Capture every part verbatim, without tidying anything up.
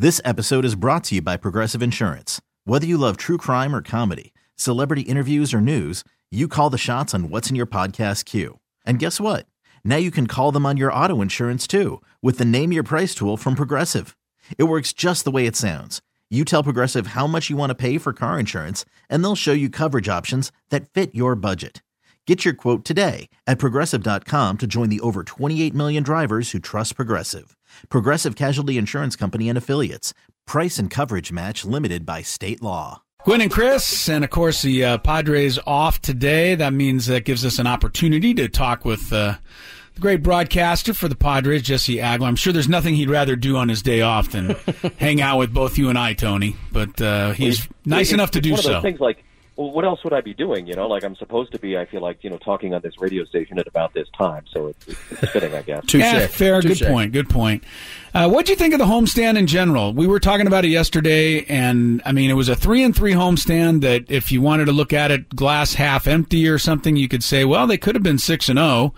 This episode is brought to you by Progressive Insurance. Whether you love true crime or comedy, celebrity interviews or news, you call the shots on what's in your podcast queue. And guess what? Now you can call them on your auto insurance too with the Name Your Price tool from Progressive. It works just the way it sounds. You tell Progressive how much you want to pay for car insurance, and they'll show you coverage options that fit your budget. Get your quote today at Progressive dot com to join the over twenty-eight million drivers who trust Progressive. Progressive Casualty Insurance Company and Affiliates. Price and coverage match limited by state law. Gwynn and Chris, and of course the uh, Padres off today. That means that gives us an opportunity to talk with uh, the great broadcaster for the Padres, Jesse Agler. I'm sure there's nothing he'd rather do on his day off than hang out with both you and I, Tony. But uh, he's well, nice it's, enough to it's do one of those so. Things like, well, what else would I be doing? You know, like I'm supposed to be, I feel like, you know, talking on this radio station at about this time. So it's, it's fitting, I guess. Touché. Yeah, fair. Touché. Good point. Good point. Uh, what'd you think of the homestand in general? We were talking about it yesterday, and, I mean, it was a three and three homestand that if you wanted to look at it glass half empty or something, you could say, well, they could have been six and oh.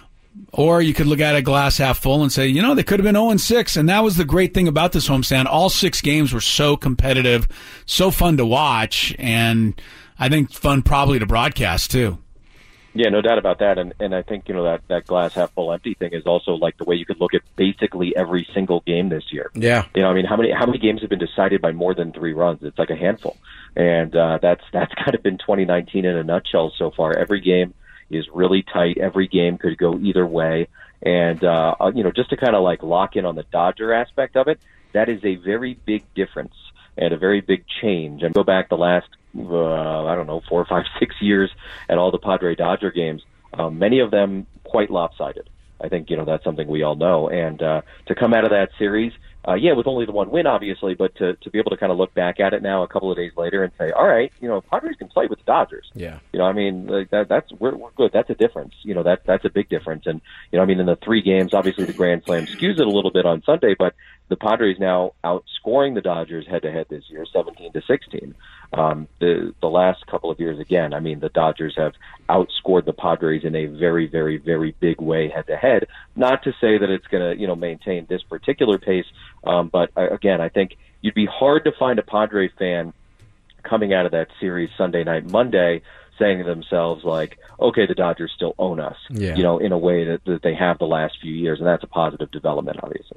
Or you could look at it glass half full and say, you know, they could have been oh and six. And that was the great thing about this homestand. All six games were so competitive, so fun to watch, and I think fun probably to broadcast too. Yeah, no doubt about that. And and I think, you know, that, that glass half full empty thing is also like the way you could look at basically every single game this year. Yeah. You know, I mean, how many how many games have been decided by more than three runs? It's like a handful. And uh, that's that's kind of been twenty nineteen in a nutshell so far. Every game is really tight. Every game could go either way. And, uh, you know, just to kind of like lock in on the Dodger aspect of it, that is a very big difference and a very big change. And go back the last, uh, I don't know, four, five, six years at all the Padre Dodger games, um, many of them quite lopsided. I think, you know, that's something we all know. And uh, to come out of that series, uh, yeah, with only the one win, obviously, but to, to be able to kind of look back at it now a couple of days later and say, all right, you know, Padres can play with the Dodgers. Yeah. You know, I mean, like that, that's we're, we're good. That's a difference. You know, that that's a big difference. And, you know, I mean, in the three games, obviously the Grand Slam skews it a little bit on Sunday, but the Padres now outscoring the Dodgers head-to-head this year, seventeen to sixteen. Um, the the last couple of years, again, I mean, the Dodgers have outscored the Padres in a very, very, very big way head-to-head. Not to say that it's going to, you know, maintain this particular pace, um, but uh, again, I think you'd be hard to find a Padre fan coming out of that series Sunday night, Monday, saying to themselves like, okay, the Dodgers still own us, yeah. you know, in a way that, that they have the last few years, and that's a positive development, obviously.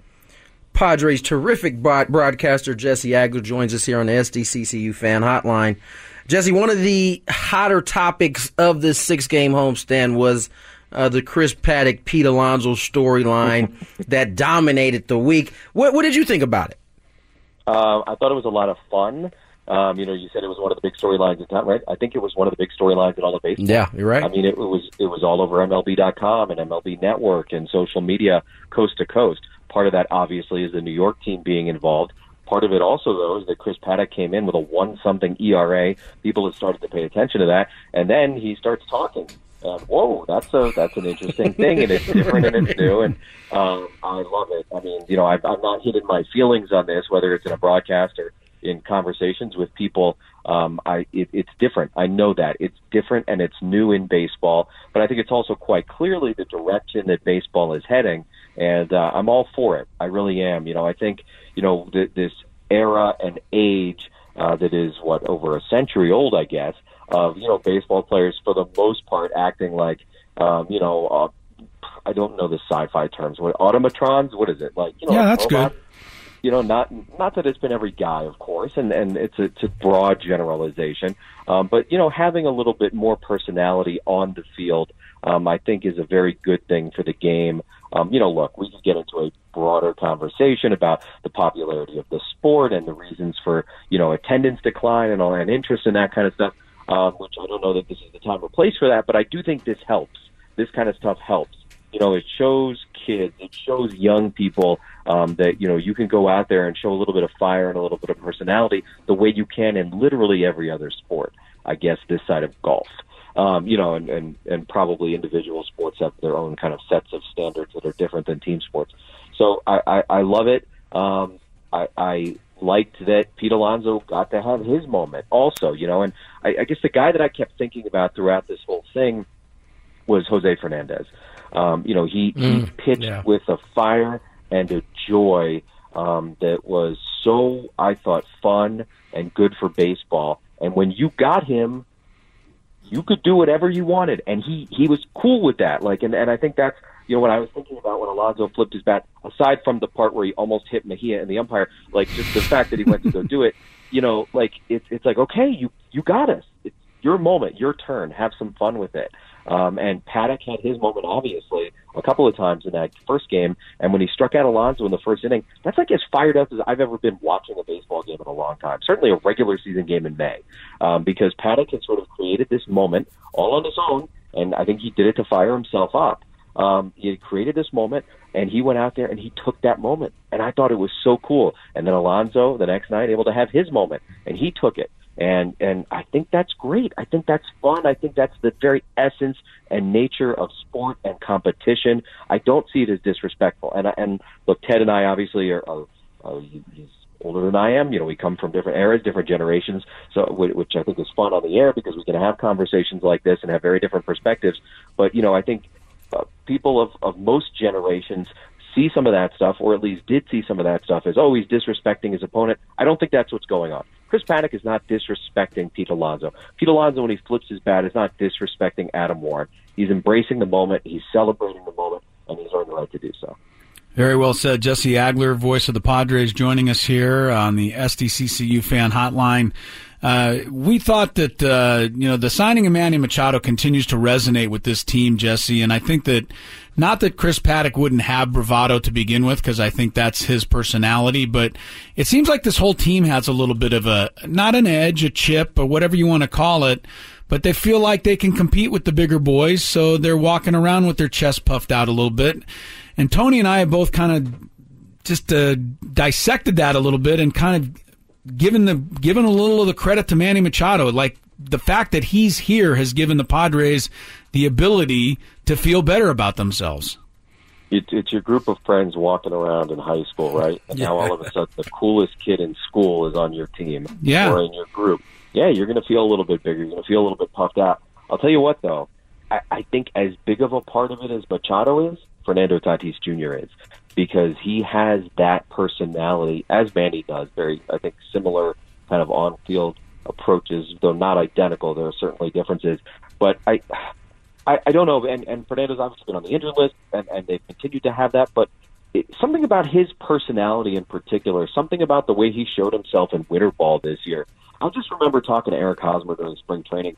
Padres terrific broadcaster Jesse Agler joins us here on the S D C C U Fan Hotline. Jesse, one of the hotter topics of this six-game homestand was uh, the Chris Paddack, Pete Alonso storyline that dominated the week. What, what did you think about it? Uh, I thought it was a lot of fun. Um, you know, you said it was one of the big storylines in town, right? I think it was one of the big storylines in all of baseball. Yeah, you're right. I mean, it, it was it was all over M L B dot com and M L B Network and social media coast to coast. Part of that, obviously, is the New York team being involved. Part of it also, though, is that Chris Paddack came in with a one-something E R A. People have started to pay attention to that. And then he starts talking. And, whoa, that's a that's an interesting thing, and it's different and it's new, and um, I love it. I mean, you know, I've, I'm not hidden my feelings on this, whether it's in a broadcast or in conversations with people. Um, I it, it's different. I know that. It's different, and it's new in baseball. But I think it's also quite clearly the direction that baseball is heading. And uh, I'm all for it. I really am. You know, I think, you know, th- this era and age uh, that is, what, over a century old, I guess, of, you know, baseball players for the most part acting like, um, you know, uh, I don't know the sci-fi terms. What, automatrons? What is it? Like, you know, yeah, that's robots? good. You know, not not that it's been every guy, of course, and, and it's, a, it's a broad generalization. Um, but, you know, having a little bit more personality on the field, um, I think is a very good thing for the game. Um, you know, look, we could get into a broader conversation about the popularity of the sport and the reasons for, you know, attendance decline and all that interest in that kind of stuff, um, which I don't know that this is the time or place for that, but I do think this helps. This kind of stuff helps. You know, it shows kids, it shows young people um, that, you know, you can go out there and show a little bit of fire and a little bit of personality the way you can in literally every other sport, I guess, this side of golf. Um, you know, and, and, and probably individual sports have their own kind of sets of standards that are different than team sports. So I, I, I love it. Um, I, I liked that Pete Alonso got to have his moment also, you know, and I, I guess the guy that I kept thinking about throughout this whole thing was Jose Fernandez. Um, you know, he, mm, he pitched yeah. with a fire and a joy um, that was so, I thought, fun and good for baseball. And when you got him, you could do whatever you wanted, and he, he was cool with that. Like, and, and I think that's, you know, what I was thinking about when Alonso flipped his bat, aside from the part where he almost hit Mejia and the umpire, like just the fact that he went to go do it, you know, like it's it's like, okay, you you got us. It's your moment, your turn. Have some fun with it. Um, and Paddock had his moment, obviously, a couple of times in that first game. And when he struck out Alonso in the first inning, that's like as fired up as I've ever been watching a baseball game in a long time. Certainly a regular season game in May, um, because Paddock had sort of created this moment all on his own, and I think he did it to fire himself up. Um, he had created this moment, and he went out there and he took that moment. And I thought it was so cool. And then Alonso, the next night, able to have his moment, and he took it. And and I think that's great. I think that's fun. I think that's the very essence and nature of sport and competition. I don't see it as disrespectful. And and look, Ted and I obviously are, are, are he's older than I am. You know, we come from different eras, different generations, so which I think is fun on the air because we can have conversations like this and have very different perspectives. But you know, I think uh, people of of most generations see some of that stuff, or at least did see some of that stuff, as, oh, he's disrespecting his opponent. I don't think that's what's going on. Chris Paddock is not disrespecting Pete Alonso. Pete Alonso, when he flips his bat, is not disrespecting Adam Warren. He's embracing the moment, he's celebrating the moment, and he's earned the right to do so. Very well said. Jesse Agler, voice of the Padres, joining us here on the S D C C U fan hotline. Uh, we thought that, uh, you know, the signing of Manny Machado continues to resonate with this team, Jesse, and I think that not that Chris Paddock wouldn't have bravado to begin with, because I think that's his personality, but it seems like this whole team has a little bit of a, not an edge, a chip, or whatever you want to call it, but they feel like they can compete with the bigger boys, so they're walking around with their chest puffed out a little bit. And Tony and I have both kind of just uh, dissected that a little bit and kind of given the given a little of the credit to Manny Machado. Like, the fact that he's here has given the Padres the ability to feel better about themselves. It, it's your group of friends walking around in high school, right? And yeah. now all of a sudden the coolest kid in school is on your team yeah. or in your group. Yeah, you're going to feel a little bit bigger. You're going to feel a little bit puffed out. I'll tell you what, though. I, I think as big of a part of it as Machado is, Fernando Tatis Junior is, because he has that personality, as Manny does, very, I think, similar kind of on-field approaches, though not identical. There are certainly differences. But I I, I don't know, and, and Fernando's obviously been on the injured list, and, and they've continued to have that, but it, something about his personality in particular, something about the way he showed himself in winter ball this year. I just remember talking to Eric Hosmer during spring training,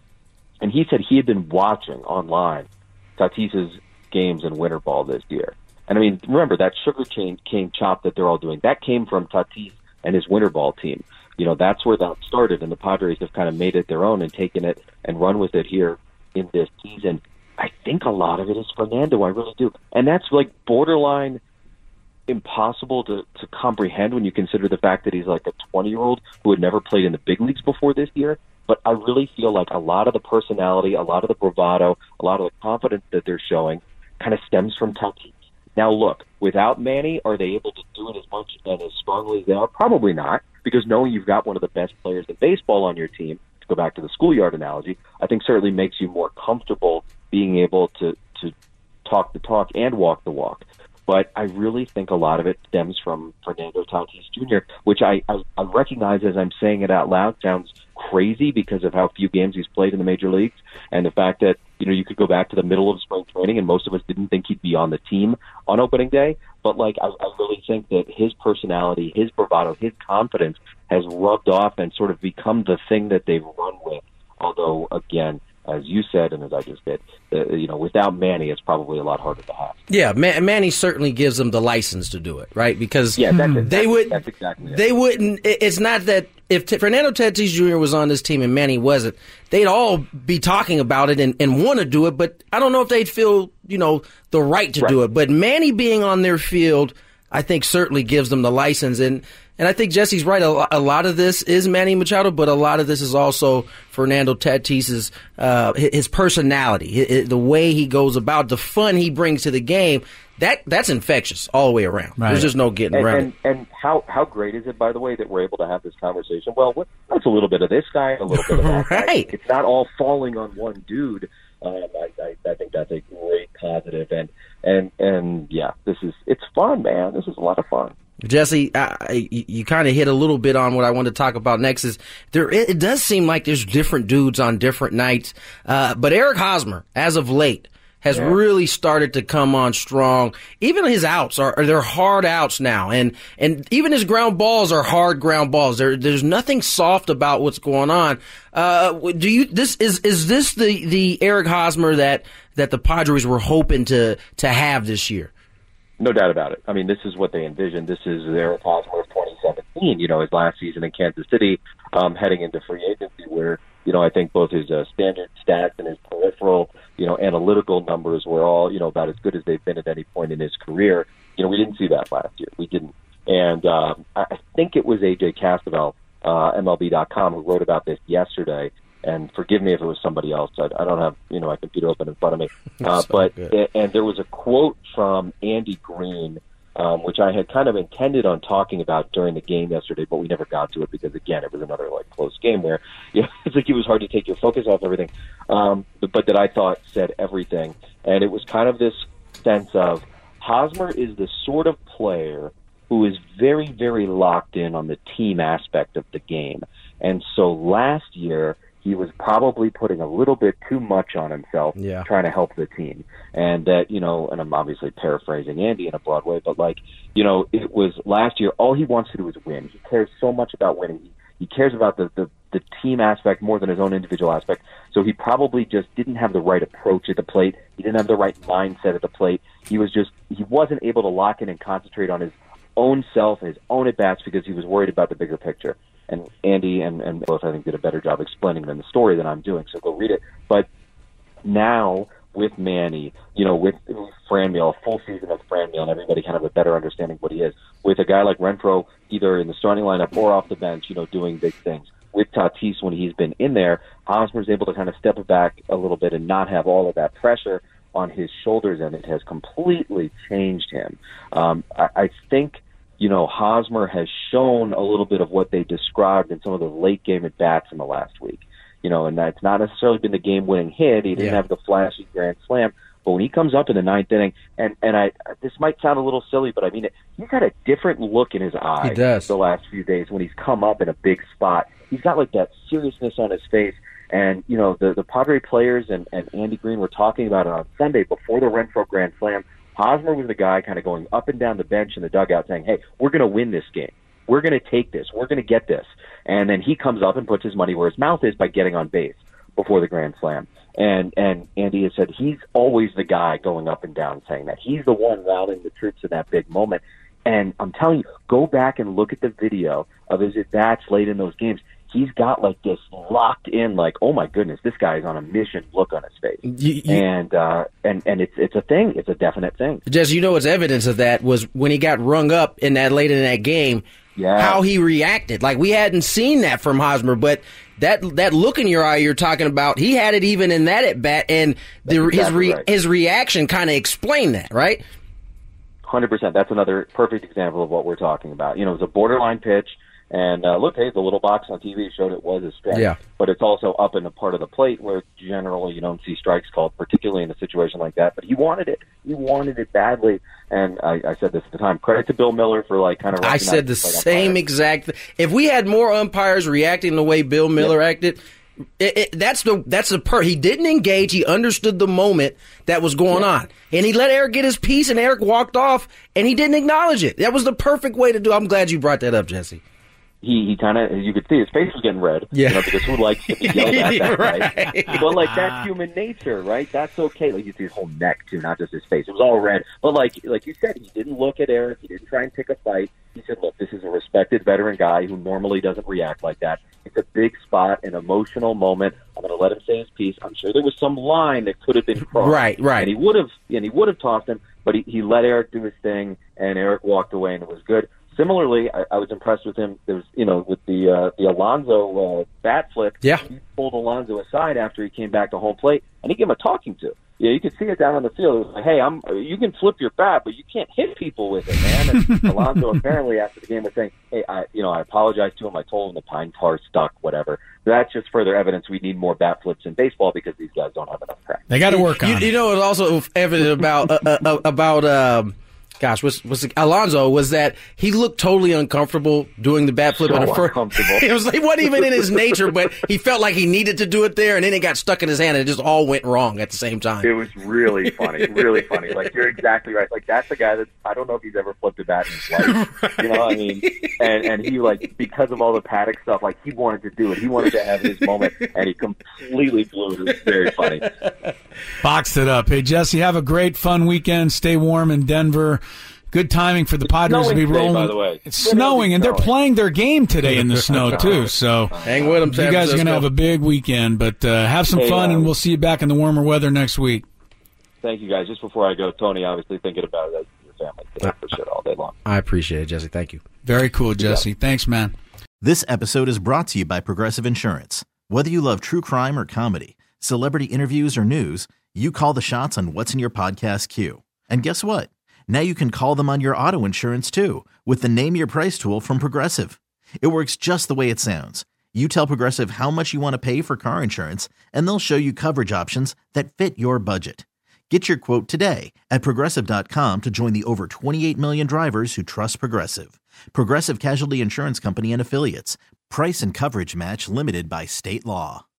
and he said he had been watching online Tatis's games in winter ball this year. And I mean, remember that sugar cane, cane chop that they're all doing, that came from Tatis and his winter ball team. You know, that's where that started, and the Padres have kind of made it their own and taken it and run with it here in this season. I think a lot of it is Fernando, I really do. And that's like borderline impossible to, to comprehend when you consider the fact that he's like a twenty-year-old who had never played in the big leagues before this year. But I really feel like a lot of the personality, a lot of the bravado, a lot of the confidence that they're showing kind of stems from Tatis. Now, look, without Manny, are they able to do it as much and as strongly as they are? Probably not, because knowing you've got one of the best players in baseball on your team, to go back to the schoolyard analogy, I think certainly makes you more comfortable being able to, to talk the talk and walk the walk. But I really think a lot of it stems from Fernando Tatis Junior, which I, I, I recognize as I'm saying it out loud sounds crazy because of how few games he's played in the major leagues, and the fact that, you know, you could go back to the middle of spring training and most of us didn't think he'd be on the team on opening day. But like, I, I really think that his personality, his bravado, his confidence has rubbed off and sort of become the thing that they've run with. Although, again, as you said, and as I just did, uh, you know, without Manny, it's probably a lot harder to have. Yeah, Man- Manny certainly gives them the license to do it, right? Because yeah, that's, they that's, would, that's exactly it. They wouldn't. It's not that if T- Fernando Tatis Junior was on this team and Manny wasn't, they'd all be talking about it and, and want to do it. But I don't know if they'd feel, you know, the right to right. do it. But Manny being on their field, I think certainly gives them the license. And And I think Jesse's right. A lot of this is Manny Machado, but a lot of this is also Fernando Tatis's uh, his personality, the way he goes about, the fun he brings to the game. That that's infectious all the way around. Right. There's just no getting and, around and, it. And how how great is it, by the way, that we're able to have this conversation? Well, what, that's a little bit of this guy, a little bit of that right. guy. It's not all falling on one dude. Um, I, I, I think that's a great positive, and and and yeah, this is it's fun, man. This is a lot of fun. Jesse, I, you, you kind of hit a little bit on what I wanted to talk about next. Is there? It, it does seem like there's different dudes on different nights, uh, but Eric Hosmer, as of late, has yeah. really started to come on strong. Even his outs are, are they're hard outs now, and and even his ground balls are hard ground balls. There, there's nothing soft about what's going on. Uh, do you? This is is this the the Eric Hosmer that that the Padres were hoping to to have this year? No doubt about it. I mean, this is what they envisioned. This is Eric Hosmer of twenty seventeen, you know, his last season in Kansas City, um, heading into free agency where, you know, I think both his uh, standard stats and his peripheral, you know, analytical numbers were all, you know, about as good as they've been at any point in his career. You know, we didn't see that last year. We didn't. And um, I think it was A J Castavell, uh, M L B dot com, who wrote about this yesterday. And forgive me if it was somebody else. I, I don't have, you know, my computer open in front of me. Uh, so but and, and there was a quote from Andy Green, um, which I had kind of intended on talking about during the game yesterday, but we never got to it because, again, it was another like close game where you know, it's like it was hard to take your focus off everything. Um, but, but that I thought said everything, and it was kind of this sense of Hosmer is the sort of player who is very, very locked in on the team aspect of the game, and so last year. He was probably putting a little bit too much on himself, yeah. trying to help the team. And that, you know, and I'm obviously paraphrasing Andy in a broad way, but like, you know, it was last year, all he wants to do is win. He cares so much about winning. He, he cares about the, the, the team aspect more than his own individual aspect. So he probably just didn't have the right approach at the plate. He didn't have the right mindset at the plate. He was just, he wasn't able to lock in and concentrate on his own self and his own at-bats because he was worried about the bigger picture. And Andy and, and both, I think, did a better job explaining than the story than I'm doing, so go read it. But now, with Manny, you know, with Franmil, a full season of Franmil, and everybody kind of a better understanding of what he is, with a guy like Renfroe, either in the starting lineup or off the bench, you know, doing big things. With Tatis, when he's been in there, Hosmer's able to kind of step back a little bit and not have all of that pressure on his shoulders, and it has completely changed him. Um, I, I think... You know, Hosmer has shown a little bit of what they described in some of the late game at bats in the last week. You know, and that's not necessarily been the game winning hit. He didn't yeah. have the flashy grand slam. But when he comes up in the ninth inning, and, and I this might sound a little silly, but I mean it, he's got a different look in his eye he does. the last few days when he's come up in a big spot. He's got like that seriousness on his face. And, you know, the, the Padre players and, and Andy Green were talking about it on Sunday before the Renfroe grand slam. Hosmer was the guy kind of going up and down the bench in the dugout saying, hey, we're going to win this game. We're going to take this. We're going to get this. And then he comes up and puts his money where his mouth is by getting on base before the grand slam. And and Andy has said he's always the guy going up and down saying that. He's the one rallying the troops in that big moment. And I'm telling you, go back and look at the video of his at-bats late in those games. He's got like this locked in, like, oh my goodness, this guy is on a mission look on his face. You, you, and uh, and and it's it's a thing. It's a definite thing. Jess, you know what's evidence of that was when he got rung up in that late in that game, yeah. how he reacted. Like, we hadn't seen that from Hosmer, but that that look in your eye you're talking about, he had it even in that at bat, and the, exactly his re, right. his reaction kind of explained that, right? one hundred percent. That's another perfect example of what we're talking about. You know, it was a borderline pitch. And uh, look, hey, the little box on T V showed it was a strike. Yeah. But it's also up in the part of the plate where generally you don't see strikes called, particularly in a situation like that. But he wanted it. He wanted it badly. And I, I said this at the time. Credit to Bill Miller for, like, kind of... I said the same exact thing. If we had more umpires reacting the way Bill Miller yeah. acted... It, it, that's the that's the per. He didn't engage. He understood the moment that was going yeah. on, and he let Eric get his piece. And Eric walked off, and he didn't acknowledge it. That was the perfect way to do. I'm glad you brought that up, Jesse. He he kind of, you could see his face was getting red, yeah. you know, because who likes to be yelled at that, right. right? But like that's human nature, right? That's okay. Like you see his whole neck too, not just his face. It was all red. But like like you said, he didn't look at Eric. He didn't try and pick a fight. He said, "Look, this is a respected veteran guy who normally doesn't react like that. It's a big spot, an emotional moment. I'm going to let him say his piece. I'm sure there was some line that could have been crossed, right, right, and he would have and he would have tossed him, but he he let Eric do his thing, and Eric walked away, and it was good." Similarly, I, I was impressed with him. There was, you know, with the uh, the Alonso uh, bat flip. Yeah, he pulled Alonso aside after he came back to home plate, and he gave him a talking to. Yeah, you could see it down on the field. It was like, hey, I'm. You can flip your bat, but you can't hit people with it, man. And Alonso apparently after the game was saying, hey, I, you know, I apologize to him. I told him the pine tar stuck, whatever. That's just further evidence we need more bat flips in baseball because these guys don't have enough practice. They got to work on you, it. You know, it's also evident about uh, uh, about. Um, Gosh, was was Alonso was that he looked totally uncomfortable doing the bat flip So in the first. uncomfortable. It was it wasn't even in his nature, but he felt like he needed to do it there, and then it got stuck in his hand, and it just all went wrong at the same time. It was really funny, really funny. Like, you're exactly right. Like, that's the guy that I don't know if he's ever flipped a bat in his life. Right. You know what I mean? And and he, like, because of all the Paddock stuff, like, he wanted to do it. He wanted to have his moment, and he completely blew it. It was very funny. Boxed it up. Hey, Jesse, have a great, fun weekend. Stay warm in Denver. Good timing for the Padres to be today, rolling. by the way. It's snowing, and they're snowing. playing their game today in the snow, too. So Hang with them, you guys are going to have a big weekend, but uh, have some Hey, fun, um, and we'll see you back in the warmer weather next week. Thank you, guys. Just before I go, Tony, obviously thinking about it as your family. I appreciate it all day long. I appreciate it, Jesse. Thank you. Very cool, Jesse. Thanks, man. This episode is brought to you by Progressive Insurance. Whether you love true crime or comedy, celebrity interviews or news, you call the shots on what's in your podcast queue. And guess what? Now you can call them on your auto insurance too with the Name Your Price tool from Progressive. It works just the way it sounds. You tell Progressive how much you want to pay for car insurance, and they'll show you coverage options that fit your budget. Get your quote today at Progressive dot com to join the over twenty-eight million drivers who trust Progressive. Progressive Casualty Insurance Company and Affiliates. Price and coverage match limited by state law.